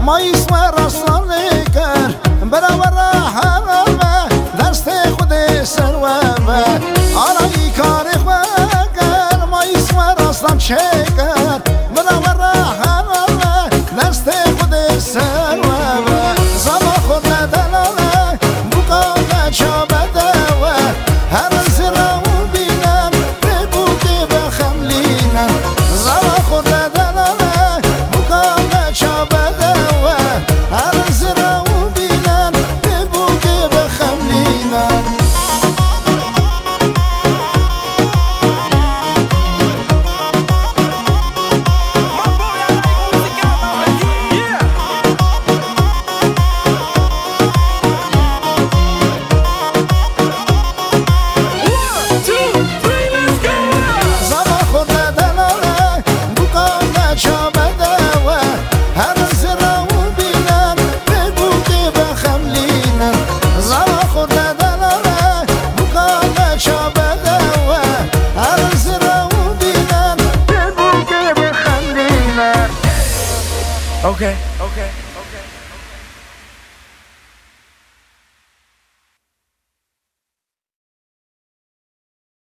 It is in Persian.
ما اسم رسانه کر برابر همه دست خود سروه آرایی کار خواهر ما اسم رسان چکر برابر همه دست خود سروه زما خود ندلانه بکانه چا بدوه هر زرا و بینم بگو که بخملینم زما خود ندلانه بکانه چا بدوه هر زرا و بینم بگو که بخملینم Okay.